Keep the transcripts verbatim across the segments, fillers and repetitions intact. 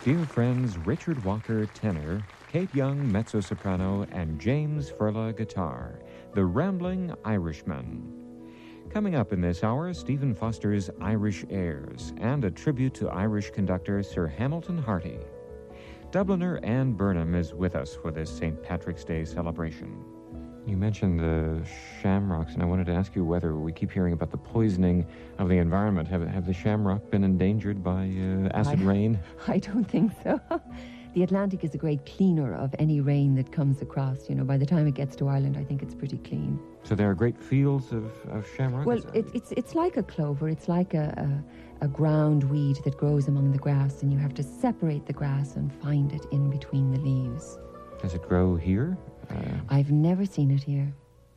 Dear friends Richard Walker, tenor, Kate Young, mezzo-soprano, and James Furla, guitar, the Rambling Irishman. Coming up in this hour, Stephen Foster's Irish Airs, and a tribute to Irish conductor Sir Hamilton Harty. Dubliner Anne Burnham is with us for this Saint Patrick's Day celebration. You mentioned the shamrocks, and I wanted to ask you whether we keep hearing about the poisoning of the environment. Have, have the shamrock been endangered by uh, acid I, rain? I don't think so. The Atlantic is a great cleaner of any rain that comes across. You know, by the time it gets to Ireland, I think it's pretty clean. So there are great fields of, of shamrock? Well, it, it's it's like a clover. It's like a, a, a ground weed that grows among the grass, and you have to separate the grass and find it in between the leaves. Does it grow here? Uh, I've never seen it here.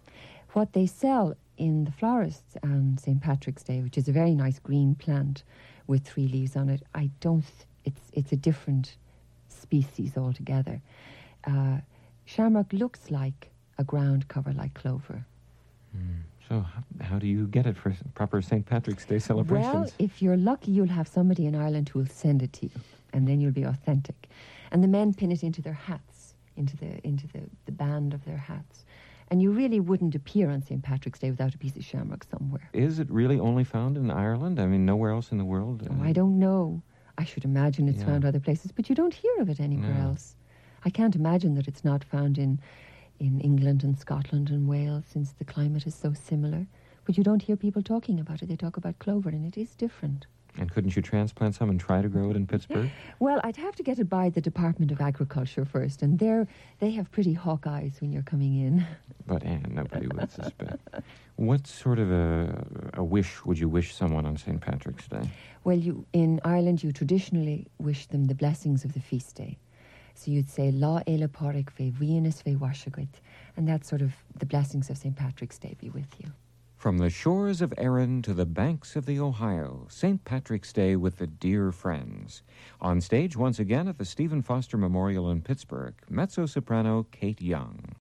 What they sell in the florists on Saint Patrick's Day, which is a very nice green plant with three leaves on it, I don't... Th- it's it's a different species altogether. Uh, shamrock looks like a ground cover like clover. Mm. So how, how do you get it for proper Saint Patrick's Day celebrations? Well, if you're lucky, you'll have somebody in Ireland who will send it to you, and then you'll be authentic. And the men pin it into their hats, into the into the, the band of their hats. And you really wouldn't appear on Saint Patrick's Day without a piece of shamrock somewhere. Is it really only found in Ireland? I mean, nowhere else in the world? Oh, I don't know. I should imagine it's Yeah. found other places, but you don't hear of it anywhere No. else. I can't imagine that it's not found in, in England and Scotland and Wales, since the climate is so similar. But you don't hear people talking about it. They talk about clover, and it is different. And couldn't you transplant some and try to grow it in Pittsburgh? Well, I'd have to get it by the Department of Agriculture first, and they're, they have pretty hawk eyes when you're coming in. But Anne, nobody would suspect. What sort of a, a wish would you wish someone on Saint Patrick's Day? Well, you in Ireland, you traditionally wish them the blessings of the feast day. So you'd say, La Eile Pádraig fe Venus fe Washaguit, and that's sort of the blessings of Saint Patrick's Day be with you. From the shores of Erin to the banks of the Ohio, Saint Patrick's Day with the dear friends. On stage once again at the Stephen Foster Memorial in Pittsburgh, mezzo-soprano Kate Young.